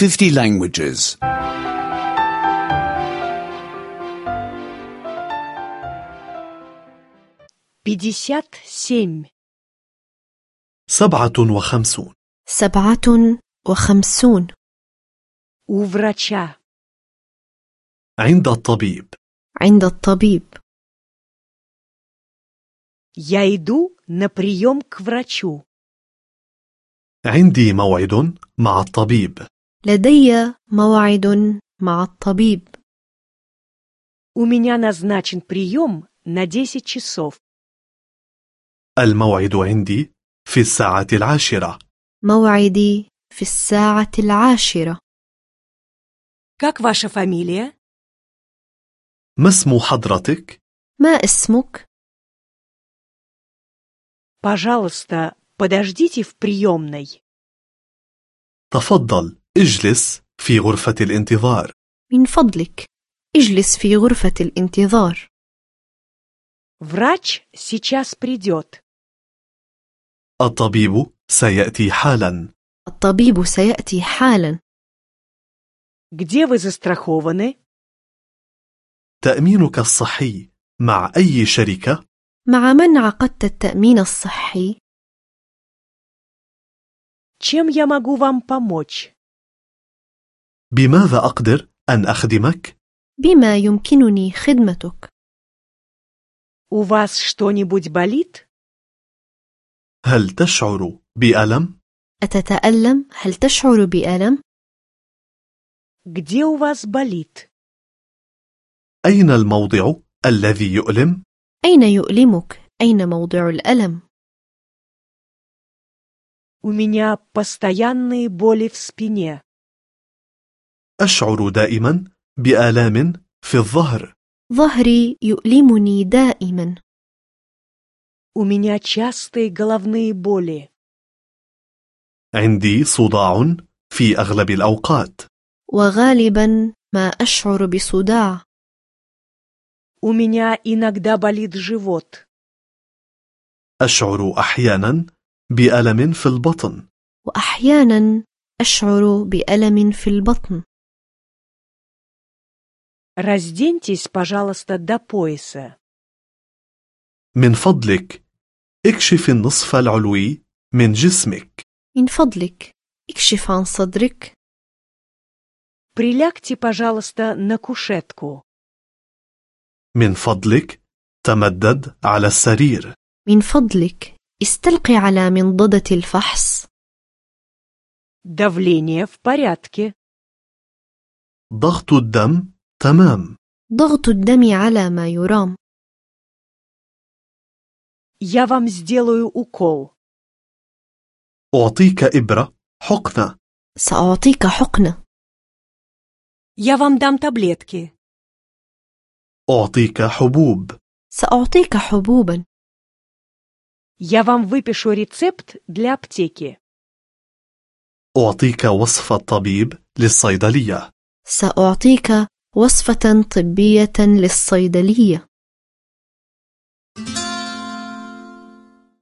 50 languages. 57. 57. 57. У врача. عند الطبيب. عند الطبيب. Я иду на прием к врачу. عندي موعد مع الطبيب. لدي موعد مع الطبيب. У меня назначен прием на 10 часов. الموعد عندي في 10:00. موعدي في 10:00. Как ваша фамилия? ما اسم حضرتك؟ ما اسمك؟ Пожалуйста, подождите в приемной. تفضل اجلس في غرفة الانتظار. من فضلك اجلس في غرفة الانتظار. Врач сейчас придет. الطبيب سيأتي حالا. الطبيب سيأتي حالا. Где вы застрахованы? تأمينك الصحي مع أي شركة؟ مع من عقدت التأمين الصحي؟ Чем я могу вам помочь? بماذا أقدر أن أخدمك؟ بما يمكنني خدمتك؟ У вас что-нибудь болит? هل تشعر بألم؟ أتتألم؟ هل تشعر بألم؟ Где у вас болит? أين الموضع الذي يؤلم؟ أين يؤلمك؟ أين موضع الألم؟ У меня постоянные боли в спине. أشعر دائما بآلام في الظهر. ظهري يؤلمني دائما. У меня частые головные боли. عندي صداع في أغلب الأوقات. وغالبا ما أشعر بصداع. У меня иногда болит живот. أشعر أحيانا بألم في البطن. وأحيانا أشعر بألم في البطن. Разденьтесь, пожалуйста, до пояса. من فضلك اكشف النصف العلوي من جسمك. من فضلك اكشف عن صدرك. Прилягте, пожалуйста, на кушетку. من فضلك تمدد على السرير. من فضلك استلقي على منضدة الفحص. Давление в порядке. ضغط الدم تمام. ضغط الدم على ما يرام. Я вам сделаю укол. أعطيك إبرة حقنة. سأعطيك حقنة. Я вам дам таблетки. أعطيك حبوب. سأعطيك حبوبا. Я вам выпишу рецепт для аптеки. أعطيك وصفة طبيب للصيدلية. سأعطيك وصفة طبية للصيدلية.